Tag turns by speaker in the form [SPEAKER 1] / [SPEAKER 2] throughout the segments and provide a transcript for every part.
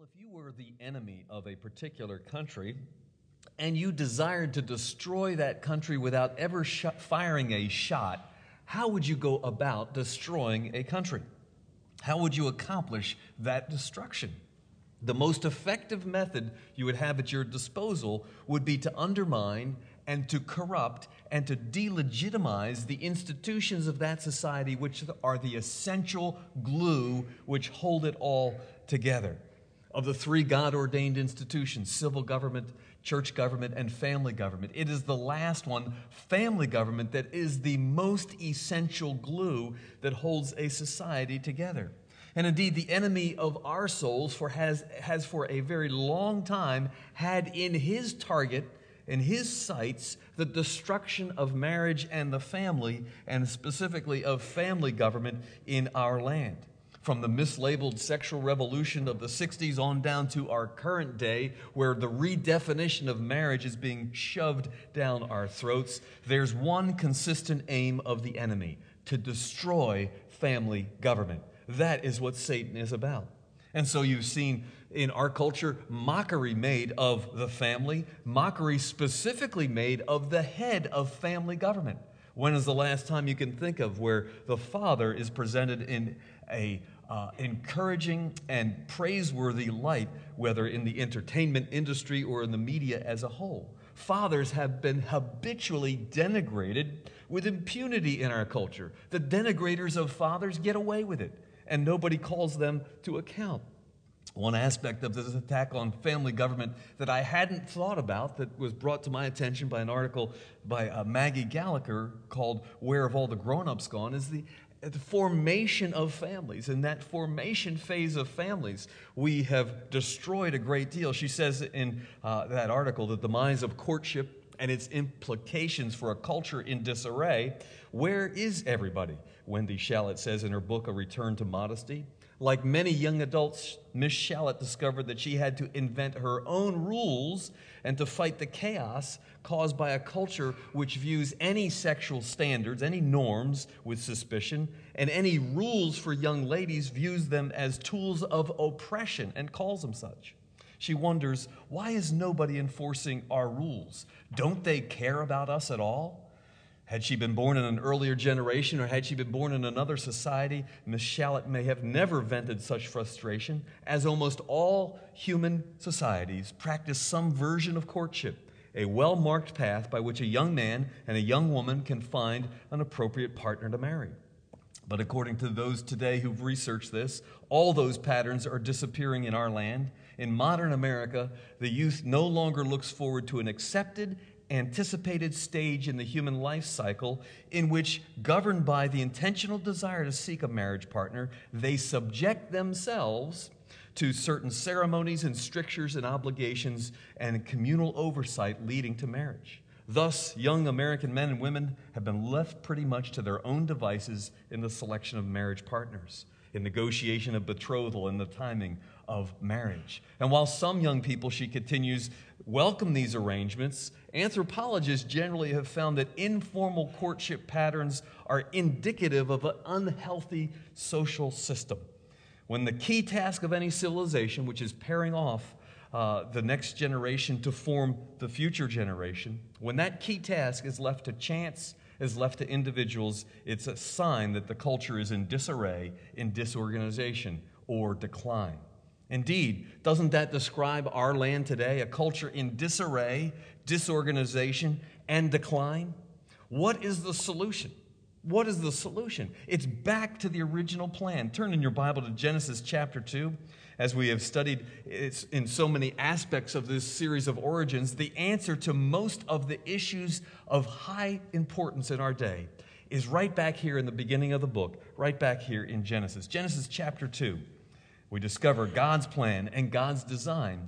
[SPEAKER 1] Well, if you were the enemy of a particular country and you desired to destroy that country without ever firing a shot, how would you go about destroying a country? How would you accomplish that destruction? The most effective method you would have at your disposal would be to undermine and to corrupt and to delegitimize the institutions of that society, which are the essential glue which hold it all together. Of the three God-ordained institutions, civil government, church government, and family government, it is the last one, family government, that is the most essential glue that holds a society together. And indeed, the enemy of our souls has for a very long time had in his target, in his sights, the destruction of marriage and the family, and specifically of family government in our land. From the mislabeled sexual revolution of the 60s on down to our current day, where the redefinition of marriage is being shoved down our throats, there's one consistent aim of the enemy: to destroy family government. That is what Satan is about. And so you've seen in our culture mockery made of the family, mockery specifically made of the head of family government. When is the last time you can think of where the father is presented in a encouraging and praiseworthy light, whether in the entertainment industry or in the media as a whole? Fathers have been habitually denigrated with impunity in our culture. The denigrators of fathers get away with it, and nobody calls them to account. One aspect of this attack on family government that I hadn't thought about, that was brought to my attention by an article by Maggie Gallagher called "Where Have All the Grown-Ups Gone?" is the formation of families. In that formation phase of families, we have destroyed a great deal. She says in that article that the minds of courtship and its implications for a culture in disarray. Where is everybody? Wendy Shallot says in her book, A Return to Modesty. Like many young adults, Miss Shallot discovered that she had to invent her own rules and to fight the chaos caused by a culture which views any sexual standards, any norms, with suspicion, and any rules for young ladies views them as tools of oppression and calls them such. She wonders, why is nobody enforcing our rules? Don't they care about us at all? Had she been born in an earlier generation, or had she been born in another society, Miss Shallot may have never vented such frustration, as almost all human societies practice some version of courtship, a well-marked path by which a young man and a young woman can find an appropriate partner to marry. But according to those today who've researched this, all those patterns are disappearing in our land. In modern America, the youth no longer looks forward to an accepted, anticipated stage in the human life cycle in which, governed by the intentional desire to seek a marriage partner, they subject themselves to certain ceremonies and strictures and obligations and communal oversight leading to marriage. Thus, young American men and women have been left pretty much to their own devices in the selection of marriage partners, in negotiation of betrothal and the timing of marriage. And while some young people, she continues, welcome these arrangements, anthropologists generally have found that informal courtship patterns are indicative of an unhealthy social system. When the key task of any civilization, which is pairing off the next generation to form the future generation, when that key task is left to chance, is left to individuals, it's a sign that the culture is in disarray, in disorganization, or decline. Indeed, doesn't that describe our land today, a culture in disarray, disorganization, and decline? What is the solution? What is the solution? It's back to the original plan. Turn in your Bible to Genesis chapter 2. As we have studied in so many aspects of this series of origins, the answer to most of the issues of high importance in our day is right back here in the beginning of the book, right back here in Genesis. Genesis chapter 2. We discover God's plan and God's design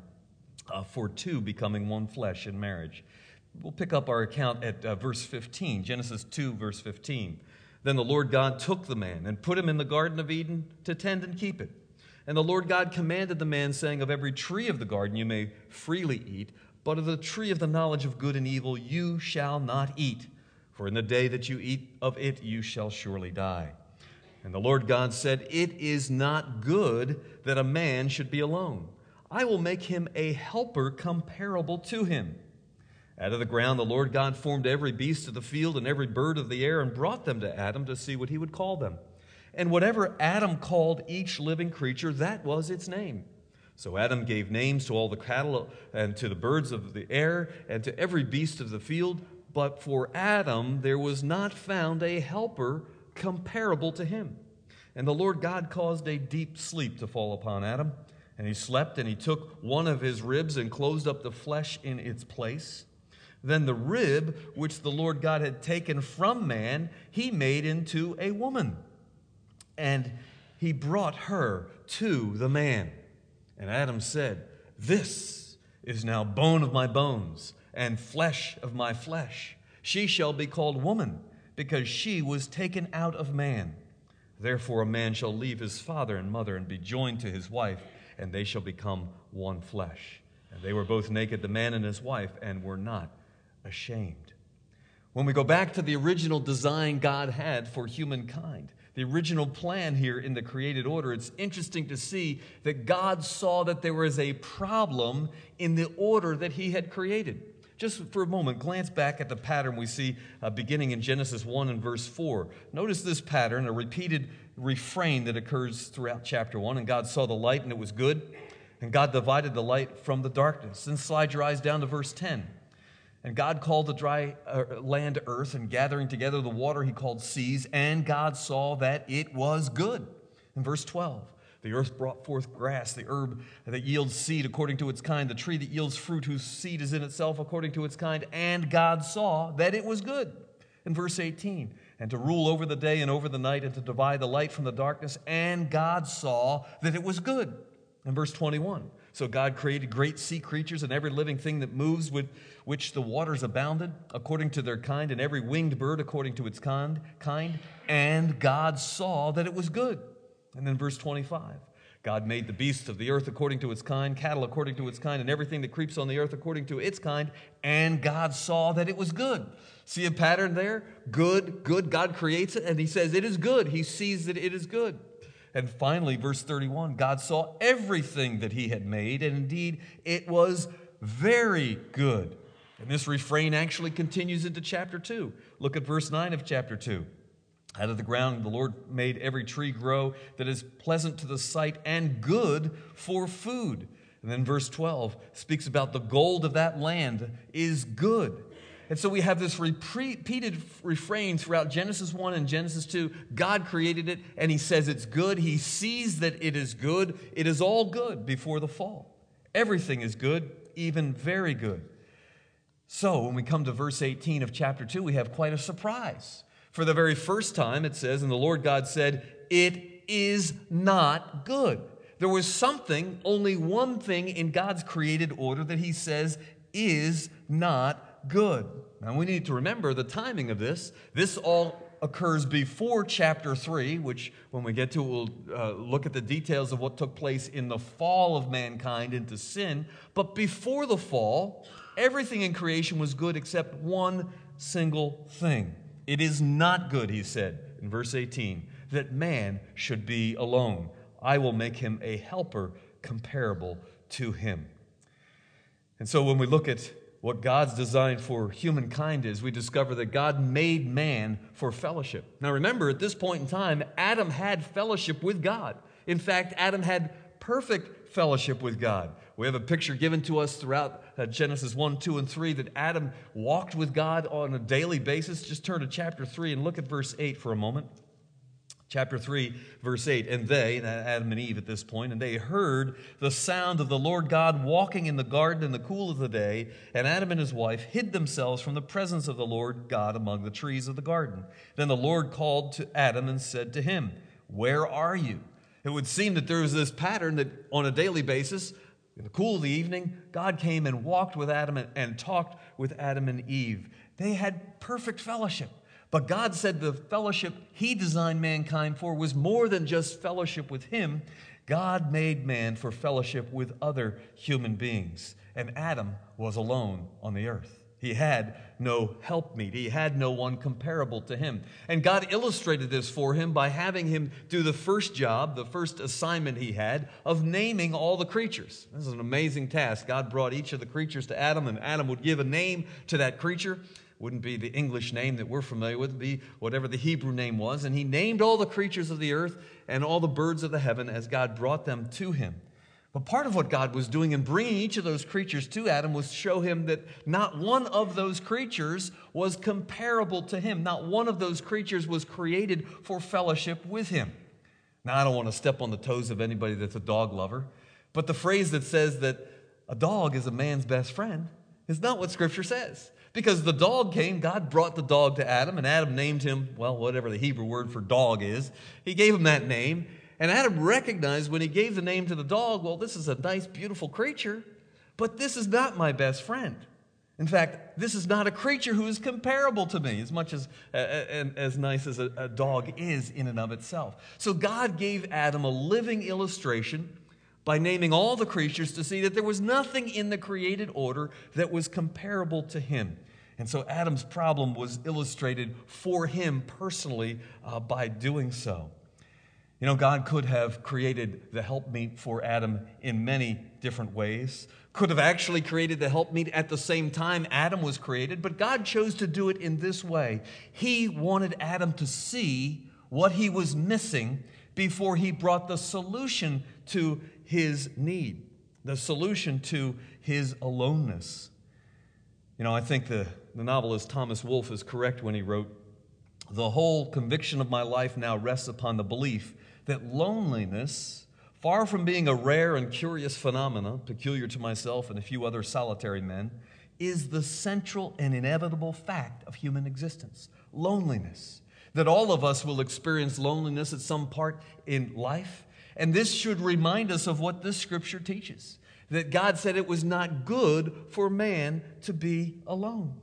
[SPEAKER 1] for two becoming one flesh in marriage. We'll pick up our account at verse 15, Genesis 2, verse 15. Then the Lord God took the man and put him in the Garden of Eden to tend and keep it. And the Lord God commanded the man, saying, of every tree of the garden you may freely eat, but of the tree of the knowledge of good and evil you shall not eat. For in the day that you eat of it you shall surely die. And the Lord God said, it is not good that a man should be alone. I will make him a helper comparable to him. Out of the ground the Lord God formed every beast of the field and every bird of the air and brought them to Adam to see what he would call them. And whatever Adam called each living creature, that was its name. So Adam gave names to all the cattle and to the birds of the air and to every beast of the field. But for Adam there was not found a helper comparable to him. And the Lord God caused a deep sleep to fall upon Adam. And he slept, and he took one of his ribs and closed up the flesh in its place. Then the rib which the Lord God had taken from man, he made into a woman. And he brought her to the man. And Adam said, "This is now bone of my bones and flesh of my flesh. She shall be called woman, because she was taken out of man. Therefore a man shall leave his father and mother and be joined to his wife, and they shall become one flesh. And they were both naked, the man and his wife, and were not ashamed." When we go back to the original design God had for humankind, the original plan here in the created order, it's interesting to see that God saw that there was a problem in the order that he had created. Just for a moment, glance back at the pattern we see beginning in Genesis 1 and verse 4. Notice this pattern, a repeated refrain that occurs throughout chapter 1. And God saw the light, and it was good. And God divided the light from the darkness. Then slide your eyes down to verse 10. And God called the dry land earth, and gathering together the water he called seas. And God saw that it was good. In verse 12. The earth brought forth grass, the herb that yields seed according to its kind, the tree that yields fruit whose seed is in itself according to its kind, and God saw that it was good. In verse 18, and to rule over the day and over the night, and to divide the light from the darkness, and God saw that it was good. In verse 21, so God created great sea creatures and every living thing that moves, with which the waters abounded, according to their kind, and every winged bird according to its kind, and God saw that it was good. And then verse 25, God made the beasts of the earth according to its kind, cattle according to its kind, and everything that creeps on the earth according to its kind, and God saw that it was good. See a pattern there? Good, good. God creates it, and he says it is good. He sees that it is good. And finally, verse 31, God saw everything that he had made, and indeed it was very good. And this refrain actually continues into chapter 2. Look at verse 9 of chapter 2. Out of the ground the Lord made every tree grow that is pleasant to the sight and good for food. And then verse 12 speaks about the gold of that land is good. And so we have this repeated refrain throughout Genesis 1 and Genesis 2. God created it, and he says it's good. He sees that it is good. It is all good before the fall. Everything is good, even very good. So when we come to verse 18 of chapter 2, we have quite a surprise. For the very first time, it says, and the Lord God said, it is not good. There was something, only one thing in God's created order that he says is not good. Now we need to remember the timing of this. This all occurs before chapter 3, which when we get to it, we'll look at the details of what took place in the fall of mankind into sin. But before the fall, everything in creation was good except one single thing. It is not good, he said in verse 18, that man should be alone. I will make him a helper comparable to him. And so when we look at what God's design for humankind is, we discover that God made man for fellowship. Now remember, at this point in time, Adam had fellowship with God. In fact, Adam had perfect fellowship with God. We have a picture given to us throughout Genesis 1, 2, and 3 that Adam walked with God on a daily basis. Just turn to chapter 3 and look at verse 8 for a moment. Chapter 3, verse 8, and they, Adam and Eve at this point, and they heard the sound of the Lord God walking in the garden in the cool of the day, and Adam and his wife hid themselves from the presence of the Lord God among the trees of the garden. Then the Lord called to Adam and said to him, where are you? It would seem that there was this pattern that on a daily basis, in the cool of the evening, God came and walked with Adam and talked with Adam and Eve. They had perfect fellowship. But God said the fellowship he designed mankind for was more than just fellowship with him. God made man for fellowship with other human beings. And Adam was alone on the earth. He had no helpmeet. He had no one comparable to him. And God illustrated this for him by having him do the first job, the first assignment he had, of naming all the creatures. This is an amazing task. God brought each of the creatures to Adam, and Adam would give a name to that creature. Wouldn't be the English name that we're familiar with, it'd be whatever the Hebrew name was. And he named all the creatures of the earth and all the birds of the heaven as God brought them to him. But part of what God was doing in bringing each of those creatures to Adam was to show him that not one of those creatures was comparable to him. Not one of those creatures was created for fellowship with him. Now, I don't want to step on the toes of anybody that's a dog lover, but the phrase that says that a dog is a man's best friend is not what Scripture says. Because the dog came, God brought the dog to Adam, and Adam named him, well, whatever the Hebrew word for dog is. He gave him that name. And Adam recognized when he gave the name to the dog, well, this is a nice, beautiful creature, but this is not my best friend. In fact, this is not a creature who is comparable to me, as much as nice as a dog is in and of itself. So God gave Adam a living illustration by naming all the creatures to see that there was nothing in the created order that was comparable to him. And so Adam's problem was illustrated for him personally by doing so. You know, God could have created the helpmeet for Adam in many different ways, could have actually created the helpmeet at the same time Adam was created, but God chose to do it in this way. He wanted Adam to see what he was missing before he brought the solution to his need, the solution to his aloneness. You know, I think the novelist Thomas Wolfe is correct when he wrote, "The whole conviction of my life now rests upon the belief that loneliness, far from being a rare and curious phenomenon peculiar to myself and a few other solitary men, is the central and inevitable fact of human existence. Loneliness. That all of us will experience loneliness at some part in life. And this should remind us of what this Scripture teaches, that God said it was not good for man to be alone."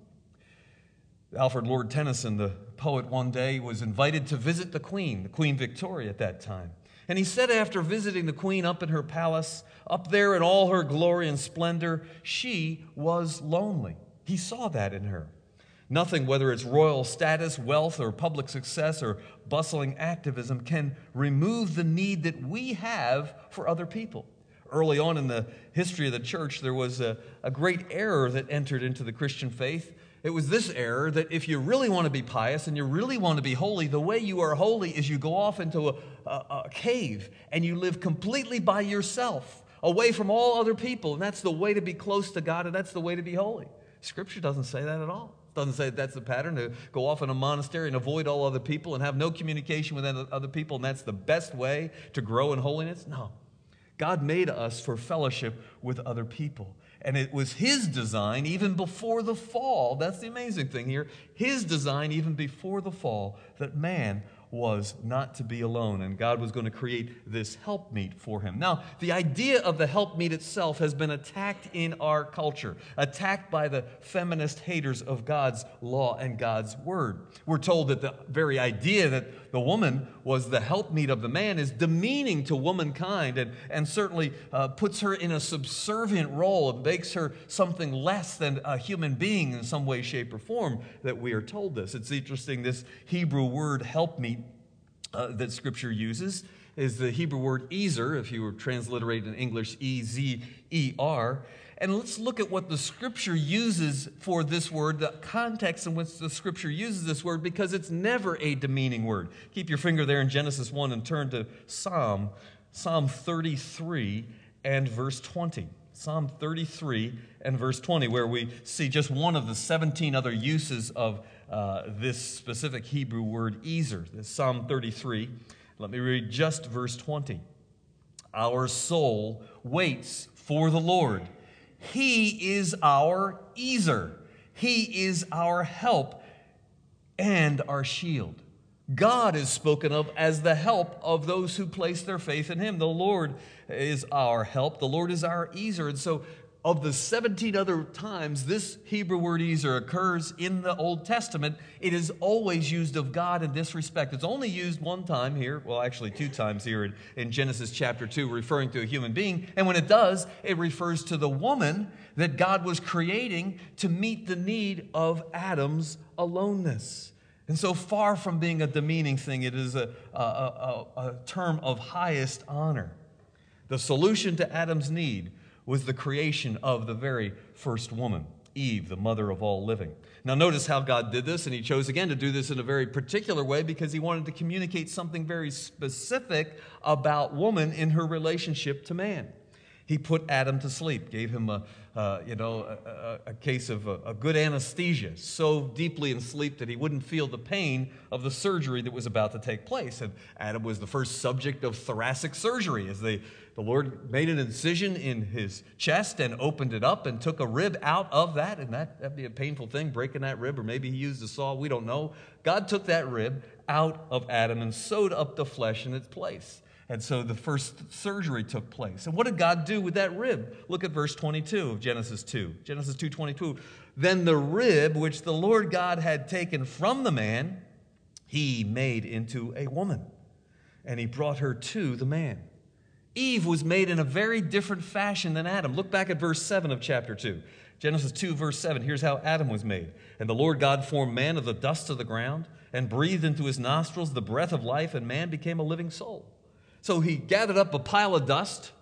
[SPEAKER 1] Alfred Lord Tennyson, the poet, one day was invited to visit the Queen Victoria at that time. And he said after visiting the Queen up in her palace, up there in all her glory and splendor, she was lonely. He saw that in her. Nothing, whether it's royal status, wealth, or public success, or bustling activism, can remove the need that we have for other people. Early on in the history of the church, there was a great error that entered into the Christian faith. It was this error that if you really want to be pious and you really want to be holy, the way you are holy is you go off into a cave and you live completely by yourself, away from all other people. And that's the way to be close to God, and that's the way to be holy. Scripture doesn't say that at all. It doesn't say that's the pattern, to go off in a monastery and avoid all other people and have no communication with other people, and that's the best way to grow in holiness. No. God made us for fellowship with other people. And it was His design even before the fall. That's the amazing thing here. His design even before the fall, that man was not to be alone, and God was going to create this helpmeet for him. Now, the idea of the helpmeet itself has been attacked in our culture, attacked by the feminist haters of God's law and God's word. We're told that the very idea that the woman was the helpmeet of the man is demeaning to womankind, and certainly puts her in a subservient role and makes her something less than a human being in some way, shape, or form, that we are told this. It's interesting, this Hebrew word helpmeet that Scripture uses is the Hebrew word ezer, if you were transliterated in English, E-Z-E-R. And let's look at what the Scripture uses for this word, the context in which the Scripture uses this word, because it's never a demeaning word. Keep your finger there in Genesis 1 and turn to Psalm 33 and verse 20. Psalm 33 and verse 20, where we see just one of the 17 other uses of this specific Hebrew word, ezer. This Psalm 33. Let me read just verse 20. Our soul waits for the Lord. He is our ezer. He is our help and our shield. God is spoken of as the help of those who place their faith in Him. The Lord is our help. The Lord is our ezer. And so of the 17 other times this Hebrew word Ezer occurs in the Old Testament, it is always used of God in this respect. It's only used one time here, well, actually 2 times here in Genesis chapter 2, referring to a human being. And when it does, it refers to the woman that God was creating to meet the need of Adam's aloneness. And so far from being a demeaning thing, it is a term of highest honor. The solution to Adam's need was the creation of the very first woman, Eve, the mother of all living. Now notice how God did this, and he chose again to do this in a very particular way because he wanted to communicate something very specific about woman in her relationship to man. He put Adam to sleep, gave him a case of a good anesthesia, so deeply in sleep that he wouldn't feel the pain of the surgery that was about to take place. And Adam was the first subject of thoracic surgery as the Lord made an incision in his chest and opened it up and took a rib out of that. And that'd be a painful thing, breaking that rib, or maybe he used a saw, we don't know. God took that rib out of Adam and sewed up the flesh in its place. And so the first surgery took place. And what did God do with that rib? Look at verse 22 of Genesis 2. Genesis 2:22. Then the rib which the Lord God had taken from the man, he made into a woman, and he brought her to the man. Eve was made in a very different fashion than Adam. Look back at verse 7 of chapter 2. Genesis 2, verse 7. Here's how Adam was made. And the Lord God formed man of the dust of the ground and breathed into his nostrils the breath of life, and man became a living soul. So he gathered up a pile of dust.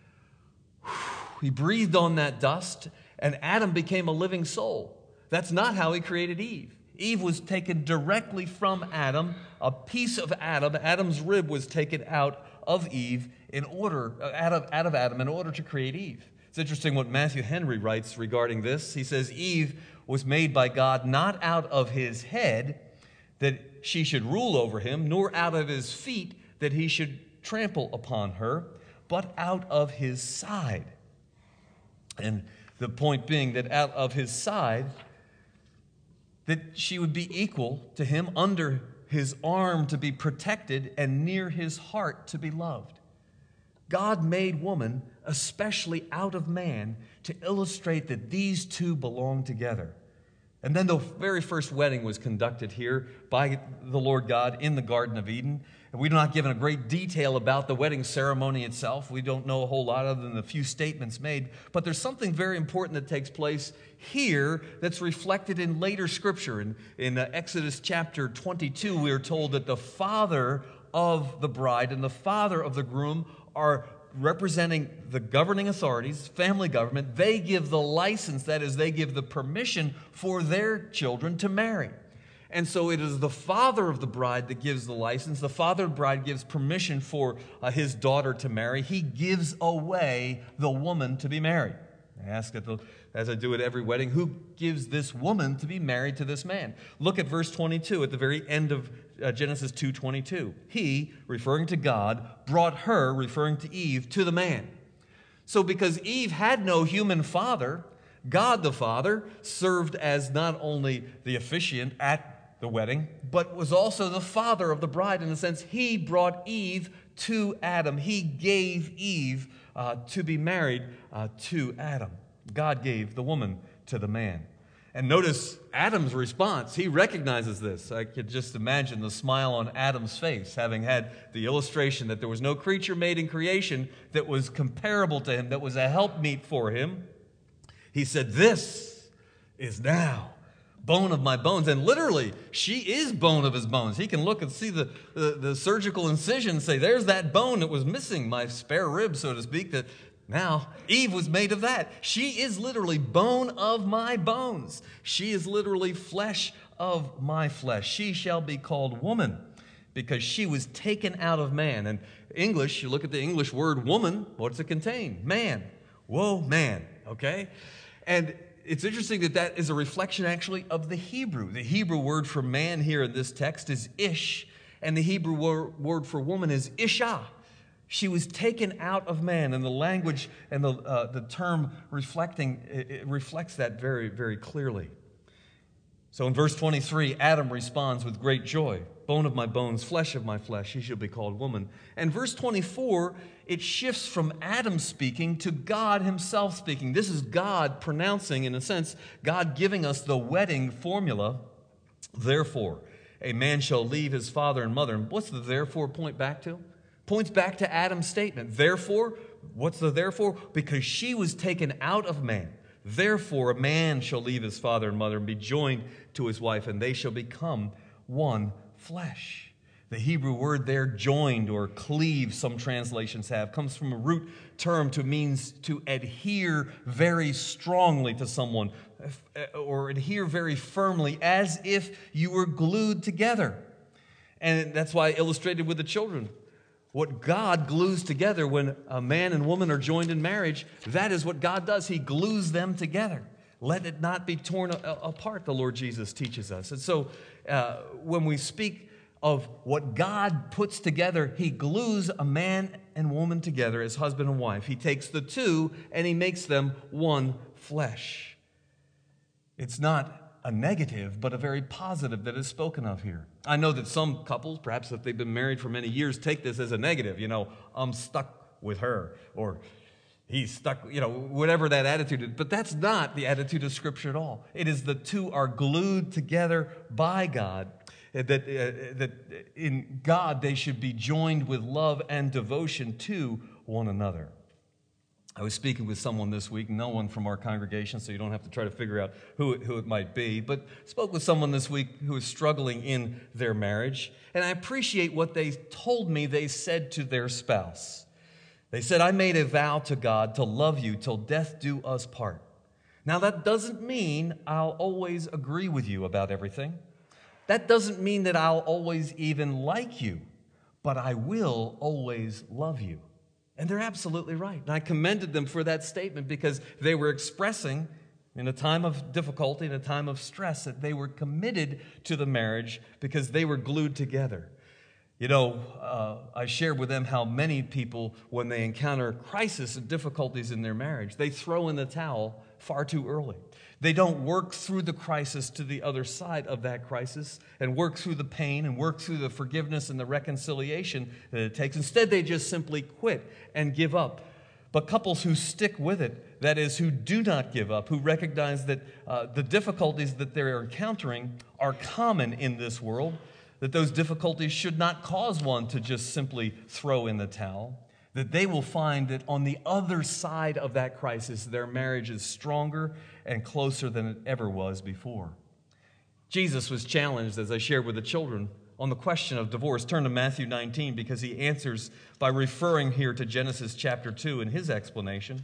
[SPEAKER 1] He breathed on that dust, and Adam became a living soul. That's not how he created Eve. Eve was taken directly from Adam. A piece of Adam, Adam's rib, was taken out of Eve out of Adam in order to create Eve. It's interesting what Matthew Henry writes regarding this. He says, Eve was made by God not out of his head that she should rule over him, nor out of his feet that he should trample upon her, but out of his side. And the point being that out of his side, that she would be equal to him, under his arm to be protected, and near his heart to be loved. God made woman especially out of man to illustrate that these two belong together. And then the very first wedding was conducted here by the Lord God in the Garden of Eden. And we're not given a great detail about the wedding ceremony itself. We don't know a whole lot other than the few statements made. But there's something very important that takes place here that's reflected in later Scripture. In Exodus chapter 22, we are told that the father of the bride and the father of the groom are representing the governing authorities, family government. They give the license, that is, they give the permission for their children to marry. And so it is the father of the bride that gives the license. The father of the bride gives permission for his daughter to marry. He gives away the woman to be married. I ask, as I do at every wedding, who gives this woman to be married to this man? Look at verse 22 at the very end of Genesis 2:22. He, referring to God, brought her, referring to Eve, to the man. So because Eve had no human father, God the Father served as not only the officiant at the wedding, but was also the father of the bride. In a sense, he brought Eve to Adam. He gave Eve to be married to Adam. God gave the woman to the man. And notice Adam's response. He recognizes this. I could just imagine the smile on Adam's face, having had the illustration that there was no creature made in creation that was comparable to him, that was a helpmeet for him. He said, "This is now bone of my bones." And literally, she is bone of his bones. He can look and see the surgical incision and say, there's that bone that was missing, my spare rib, so to speak, that now Eve was made of that. She is literally bone of my bones. She is literally flesh of my flesh. She shall be called woman because she was taken out of man. And English, you look at the English word woman, what's it contain? Man. Whoa, man. Okay? And it's interesting that is a reflection actually of the Hebrew. The Hebrew word for man here in this text is ish, and the Hebrew word for woman is isha. She was taken out of man, and the language and the term reflecting, it reflects that very, very clearly. So in verse 23, Adam responds with great joy. Bone of my bones, flesh of my flesh, he shall be called woman. And verse 24, it shifts from Adam speaking to God himself speaking. This is God pronouncing, in a sense, God giving us the wedding formula. Therefore, a man shall leave his father and mother. And what's the therefore point back to? Points back to Adam's statement. Therefore, what's the therefore? Because she was taken out of man. Therefore, a man shall leave his father and mother and be joined to his wife, and they shall become one flesh. The Hebrew word there, joined or cleave, some translations have, comes from a root term means to adhere very strongly to someone or adhere very firmly as if you were glued together. And that's why I illustrated with the children. What God glues together when a man and woman are joined in marriage, that is what God does. He glues them together. Let it not be torn apart, the Lord Jesus teaches us. And so when we speak of what God puts together, he glues a man and woman together as husband and wife. He takes the two and he makes them one flesh. It's not a negative, but a very positive that is spoken of here. I know that some couples, perhaps if they've been married for many years, take this as a negative. I'm stuck with her, or he's stuck, whatever that attitude is. But that's not the attitude of Scripture at all. It is the two are glued together by God, that in God they should be joined with love and devotion to one another. I was speaking with someone this week, no one from our congregation, so you don't have to try to figure out who it might be, but spoke with someone this week who is struggling in their marriage, and I appreciate what they told me they said to their spouse. They said, I made a vow to God to love you till death do us part. Now, that doesn't mean I'll always agree with you about everything. That doesn't mean that I'll always even like you, but I will always love you. And they're absolutely right. And I commended them for that statement because they were expressing in a time of difficulty, in a time of stress, that they were committed to the marriage because they were glued together. I shared with them how many people, when they encounter crisis and difficulties in their marriage, they throw in the towel far too early. They don't work through the crisis to the other side of that crisis and work through the pain and work through the forgiveness and the reconciliation that it takes. Instead, they just simply quit and give up. But couples who stick with it, that is, who do not give up, who recognize that the difficulties that they're encountering are common in this world, that those difficulties should not cause one to just simply throw in the towel, that they will find that on the other side of that crisis, their marriage is stronger and closer than it ever was before. Jesus was challenged, as I shared with the children, on the question of divorce. Turn to Matthew 19 because he answers by referring here to Genesis chapter 2 in his explanation.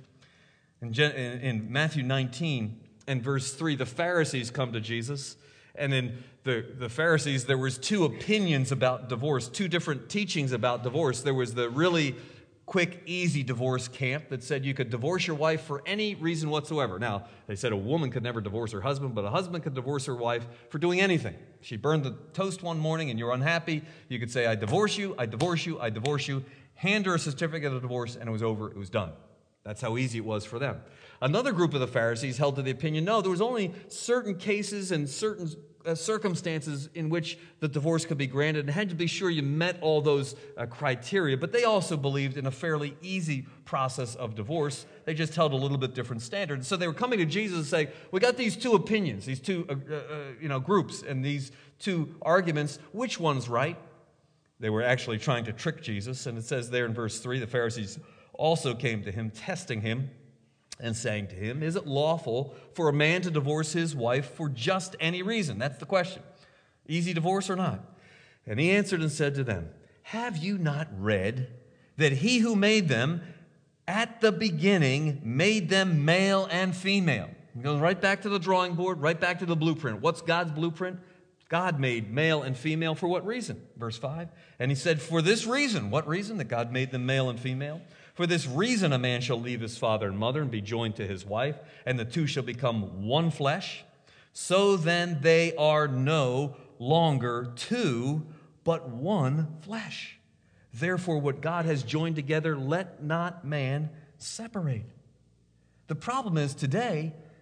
[SPEAKER 1] In Matthew 19 and verse 3, the Pharisees come to Jesus. And in the Pharisees, there was two opinions about divorce, two different teachings about divorce. There was the really quick, easy divorce camp that said you could divorce your wife for any reason whatsoever. Now, they said a woman could never divorce her husband, but a husband could divorce her wife for doing anything. She burned the toast one morning and you're unhappy. You could say, I divorce you, I divorce you, I divorce you. Hand her a certificate of divorce and it was over, it was done. That's how easy it was for them. Another group of the Pharisees held to the opinion, no, there was only certain cases and certain circumstances in which the divorce could be granted and had to be sure you met all those criteria. But they also believed in a fairly easy process of divorce. They just held a little bit different standards. So they were coming to Jesus and saying, we got these two opinions, these two groups and these two arguments. Which one's right? They were actually trying to trick Jesus. And it says there in verse 3, the Pharisees also came to him, testing him, and saying to him, is it lawful for a man to divorce his wife for just any reason? That's the question. Easy divorce or not? And he answered and said to them, have you not read that he who made them at the beginning made them male and female? He goes right back to the drawing board, right back to the blueprint. What's God's blueprint? God made male and female for what reason? Verse 5. And he said, for this reason. What reason? That God made them male and female? For this reason a man shall leave his father and mother and be joined to his wife, and the two shall become one flesh. So then they are no longer two, but one flesh. Therefore what God has joined together, let not man separate. The problem is today,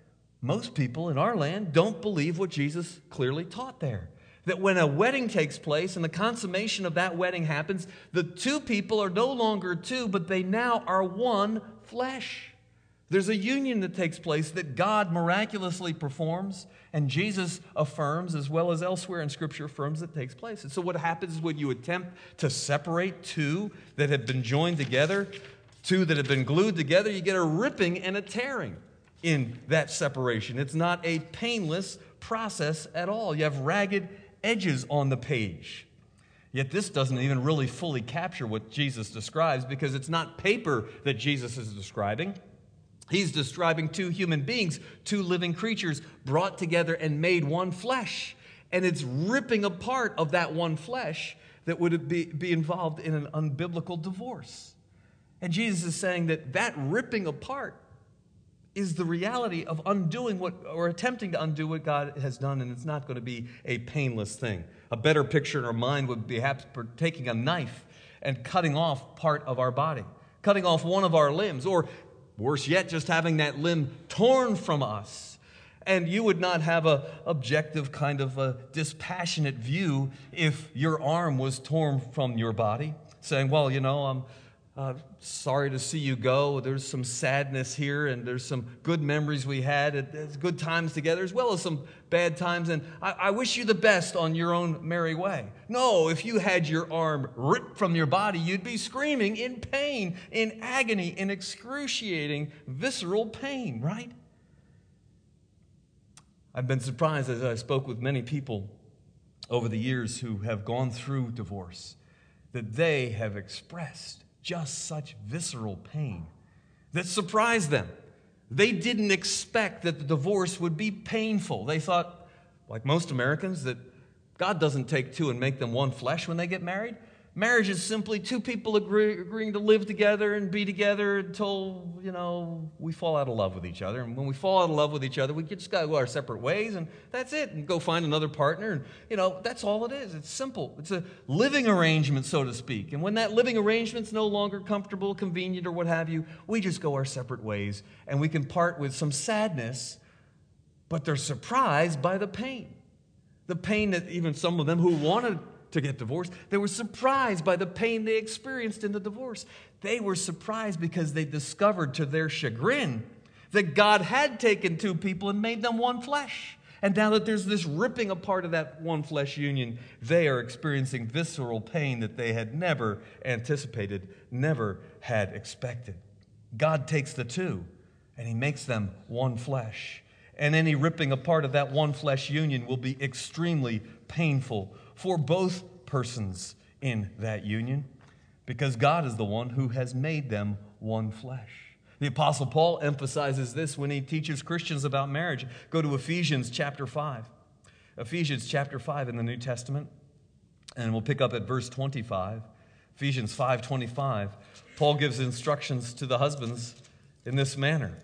[SPEAKER 1] most people in our land don't believe what Jesus clearly taught there. That when a wedding takes place and the consummation of that wedding happens, the two people are no longer two, but they now are one flesh. There's a union that takes place that God miraculously performs, and Jesus affirms, as well as elsewhere in Scripture affirms that takes place. And so what happens is when you attempt to separate two that have been joined together, two that have been glued together, you get a ripping and a tearing in that separation. It's not a painless process at all. You have ragged edges on the page. Yet this doesn't even really fully capture what Jesus describes, because it's not paper that Jesus is describing. He's describing two human beings, two living creatures brought together and made one flesh. And it's ripping apart of that one flesh that would be involved in an unbiblical divorce. And Jesus is saying that ripping apart is the reality of undoing or attempting to undo what God has done, and it's not going to be a painless thing. A better picture in our mind would be perhaps taking a knife and cutting off part of our body, cutting off one of our limbs, or worse yet, just having that limb torn from us. And you would not have an objective kind of a dispassionate view if your arm was torn from your body, saying, well, I'm sorry to see you go. There's some sadness here, and there's some good memories we had. There's good times together, as well as some bad times, and I wish you the best on your own merry way. No, if you had your arm ripped from your body, you'd be screaming in pain, in agony, in excruciating, visceral pain, right? I've been surprised as I spoke with many people over the years who have gone through divorce, that they have expressed just such visceral pain that surprised them. They didn't expect that the divorce would be painful. They thought, like most Americans, that God doesn't take two and make them one flesh when they get married. Marriage is simply two people agreeing to live together and be together until, we fall out of love with each other. And when we fall out of love with each other, we just got to go our separate ways, and that's it, and go find another partner. And, that's all it is. It's simple. It's a living arrangement, so to speak. And when that living arrangement's no longer comfortable, convenient, or what have you, we just go our separate ways, and we can part with some sadness, but they're surprised by the pain. The pain that even some of them who wanted to get divorced, they were surprised by the pain they experienced in the divorce. They were surprised because they discovered to their chagrin that God had taken two people and made them one flesh. And now that there's this ripping apart of that one flesh union, they are experiencing visceral pain that they had never anticipated, never had expected. God takes the two and He makes them one flesh. And any ripping apart of that one flesh union will be extremely painful for both persons in that union, because God is the one who has made them one flesh. The Apostle Paul emphasizes this when he teaches Christians about marriage. Go to Ephesians chapter 5. Ephesians chapter 5 in the New Testament, and we'll pick up at verse 25. Ephesians 5:25. Paul gives instructions to the husbands in this manner.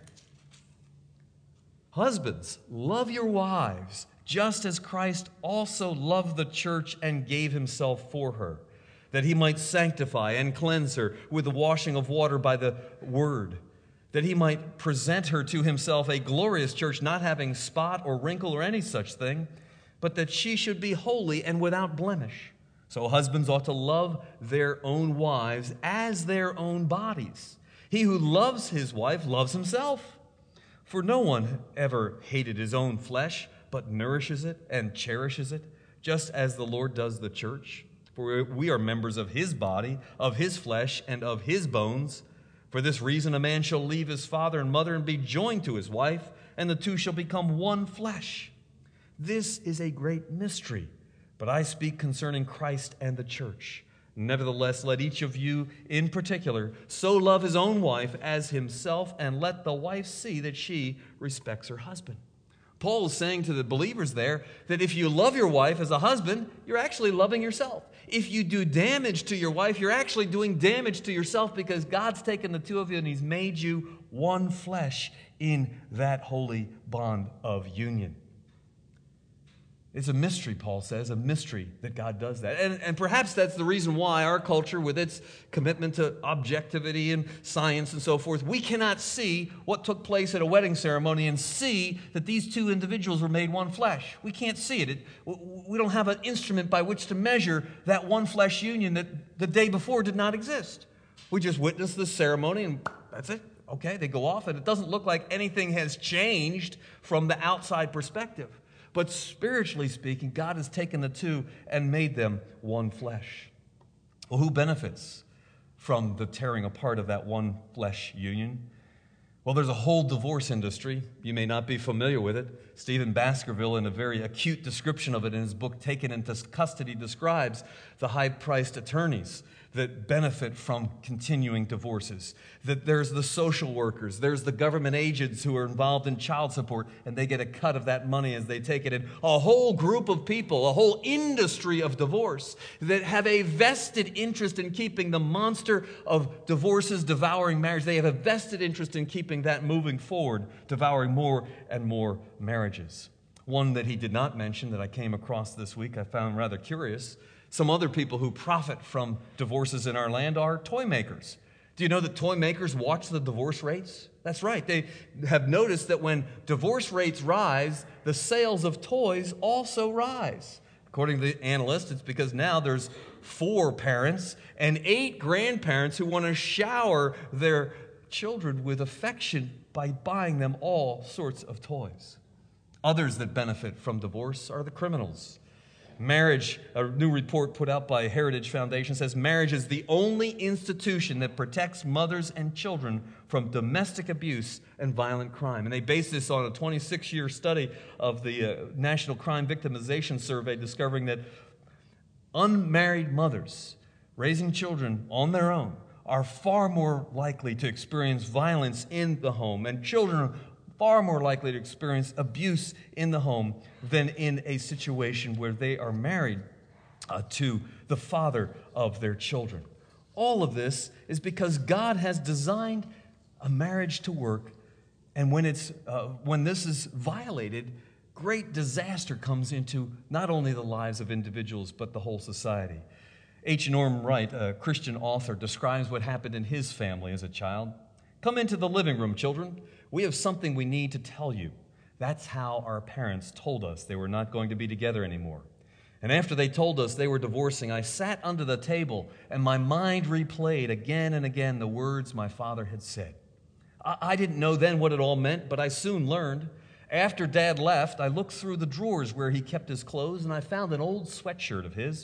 [SPEAKER 1] Husbands, love your wives, just as Christ also loved the church and gave Himself for her, that He might sanctify and cleanse her with the washing of water by the word, that He might present her to Himself a glorious church, not having spot or wrinkle or any such thing, but that she should be holy and without blemish. So husbands ought to love their own wives as their own bodies. He who loves his wife loves himself. For no one ever hated his own flesh, but nourishes it and cherishes it, just as the Lord does the church. For we are members of His body, of His flesh, and of His bones. For this reason a man shall leave his father and mother and be joined to his wife, and the two shall become one flesh. This is a great mystery, but I speak concerning Christ and the church. Nevertheless, let each of you in particular so love his own wife as himself, and let the wife see that she respects her husband. Paul is saying to the believers there that if you love your wife as a husband, you're actually loving yourself. If you do damage to your wife, you're actually doing damage to yourself, because God's taken the two of you and He's made you one flesh in that holy bond of union. It's a mystery, Paul says, a mystery that God does that. And perhaps that's the reason why our culture, with its commitment to objectivity and science and so forth, we cannot see what took place at a wedding ceremony and see that these two individuals were made one flesh. We can't see it. We don't have an instrument by which to measure that one flesh union that the day before did not exist. We just witness this ceremony and that's it. Okay, they go off and it doesn't look like anything has changed from the outside perspective. But spiritually speaking, God has taken the two and made them one flesh. Well, who benefits from the tearing apart of that one flesh union? Well, there's a whole divorce industry. You may not be familiar with it. Stephen Baskerville, in a very acute description of it in his book, Taken into Custody, describes the high-priced attorneys that benefit from continuing divorces. That there's the social workers, there's the government agents who are involved in child support, and they get a cut of that money as they take it in. A whole group of people, a whole industry of divorce that have a vested interest in keeping the monster of divorces devouring marriage. They have a vested interest in keeping that moving forward, devouring more and more marriages. One that he did not mention that I came across this week, I found rather curious. Some other people who profit from divorces in our land are toy makers. Do you know that toy makers watch the divorce rates? That's right. They have noticed that when divorce rates rise, the sales of toys also rise. According to the analyst, it's because now there's 4 parents and 8 grandparents who want to shower their children with affection by buying them all sorts of toys. Others that benefit from divorce are the criminals. Marriage, a new report put out by Heritage Foundation, says marriage is the only institution that protects mothers and children from domestic abuse and violent crime. And they base this on a 26-year study of the National Crime Victimization Survey, discovering that unmarried mothers raising children on their own are far more likely to experience violence in the home, and children are far more likely to experience abuse in the home than in a situation where they are married to the father of their children. All of this is because God has designed a marriage to work, and when this is violated, great disaster comes into not only the lives of individuals but the whole society. H. Norm Wright, a Christian author, describes what happened in his family as a child. "Come into the living room, children. We have something we need to tell you." That's how our parents told us they were not going to be together anymore. And after they told us they were divorcing, I sat under the table and my mind replayed again and again the words my father had said. I didn't know then what it all meant, but I soon learned. After Dad left, I looked through the drawers where he kept his clothes and I found an old sweatshirt of his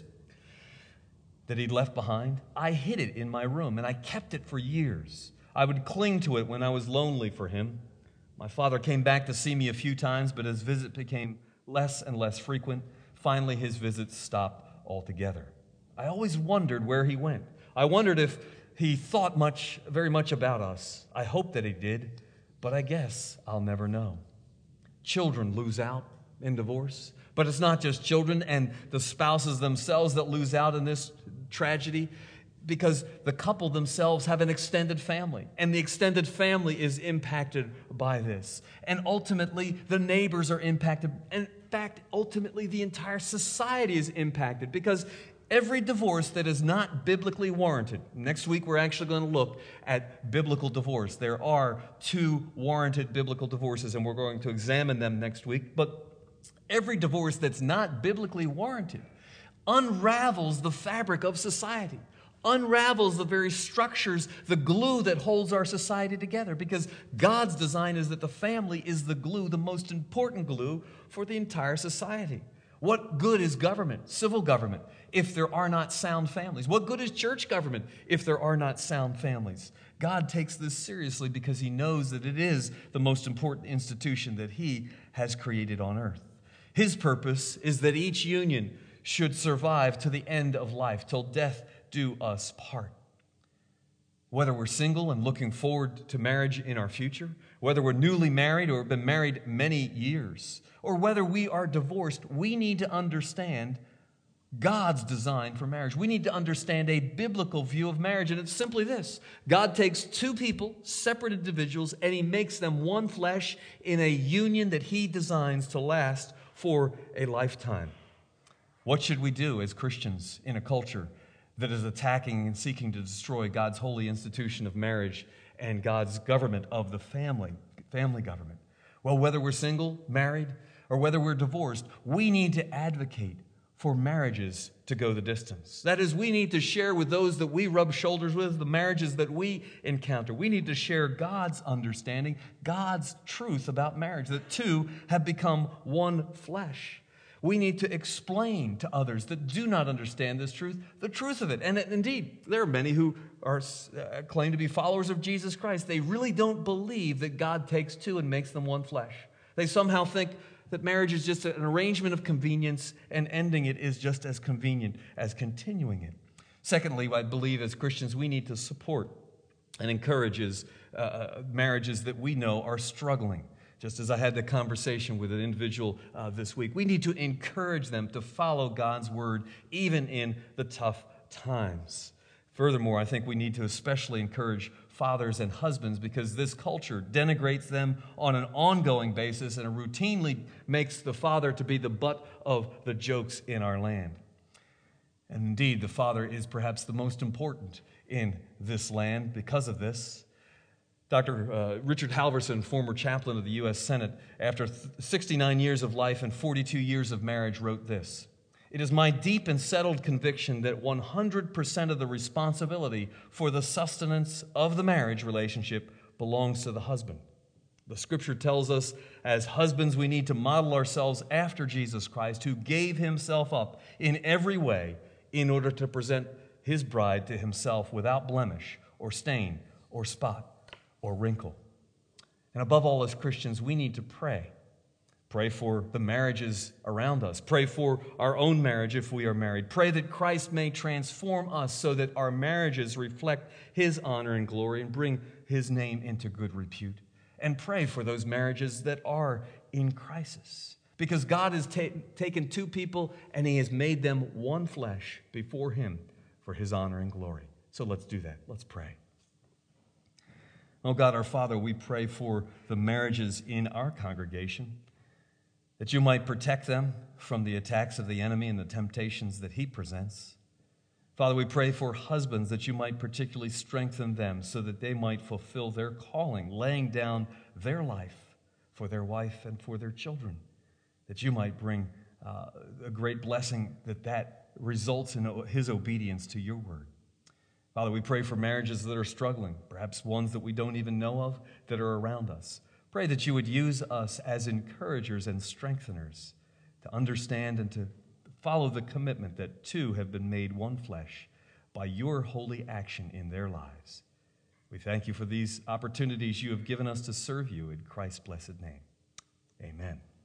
[SPEAKER 1] that he'd left behind. I hid it in my room and I kept it for years. I would cling to it when I was lonely for him. My father came back to see me a few times, but his visit became less and less frequent. Finally, his visits stopped altogether. I always wondered where he went. I wondered if he thought very much about us. I hope that he did, but I guess I'll never know. Children lose out in divorce, but it's not just children and the spouses themselves that lose out in this tragedy, because the couple themselves have an extended family, and the extended family is impacted by this. And ultimately, the neighbors are impacted. In fact, ultimately, the entire society is impacted, because every divorce that is not biblically warranted. Next week, we're actually going to look at biblical divorce. There are 2 warranted biblical divorces, and we're going to examine them next week. But every divorce that's not biblically warranted unravels the fabric of society, unravels the very structures, the glue that holds our society together, because God's design is that the family is the glue, the most important glue for the entire society. What good is government, civil government, if there are not sound families? What good is church government if there are not sound families? God takes this seriously because he knows that it is the most important institution that he has created on earth. His purpose is that each union should survive to the end of life, till death do us part. Whether we're single and looking forward to marriage in our future, whether we're newly married or have been married many years, or whether we are divorced, we need to understand God's design for marriage. We need to understand a biblical view of marriage, and it's simply this. God takes 2 people, separate individuals, and he makes them one flesh in a union that he designs to last for a lifetime. What should we do as Christians in a culture that is attacking and seeking to destroy God's holy institution of marriage and God's government of the family government? Well, whether we're single, married, or whether we're divorced, we need to advocate for marriages to go the distance. That is, we need to share with those that we rub shoulders with, the marriages that we encounter. We need to share God's understanding, God's truth about marriage, that two have become one flesh. We need to explain to others that do not understand this truth, the truth of it. And indeed, there are many who claim to be followers of Jesus Christ. They really don't believe that God takes two and makes them one flesh. They somehow think that marriage is just an arrangement of convenience, and ending it is just as convenient as continuing it. Secondly, I believe as Christians we need to support and encourage marriages that we know are struggling. Just as I had the conversation with an individual this week, we need to encourage them to follow God's word even in the tough times. Furthermore, I think we need to especially encourage fathers and husbands because this culture denigrates them on an ongoing basis and routinely makes the father to be the butt of the jokes in our land. And indeed, the father is perhaps the most important in this land because of this. Dr. Richard Halverson, former chaplain of the U.S. Senate, after 69 years of life and 42 years of marriage, wrote this: "It is my deep and settled conviction that 100% of the responsibility for the sustenance of the marriage relationship belongs to the husband. The Scripture tells us as husbands we need to model ourselves after Jesus Christ, who gave himself up in every way in order to present his bride to himself without blemish or stain or spot or wrinkle." And above all, as Christians, we need to pray. Pray for the marriages around us. Pray for our own marriage if we are married. Pray that Christ may transform us so that our marriages reflect his honor and glory and bring his name into good repute. And pray for those marriages that are in crisis. Because God has taken two people and he has made them one flesh before him for his honor and glory. So let's do that. Let's pray. Oh God, our Father, we pray for the marriages in our congregation, that you might protect them from the attacks of the enemy and the temptations that he presents. Father, we pray for husbands that you might particularly strengthen them so that they might fulfill their calling, laying down their life for their wife and for their children, that you might bring a great blessing that results in his obedience to your word. Father, we pray for marriages that are struggling, perhaps ones that we don't even know of that are around us. Pray that you would use us as encouragers and strengtheners to understand and to follow the commitment that two have been made one flesh by your holy action in their lives. We thank you for these opportunities you have given us to serve you in Christ's blessed name. Amen.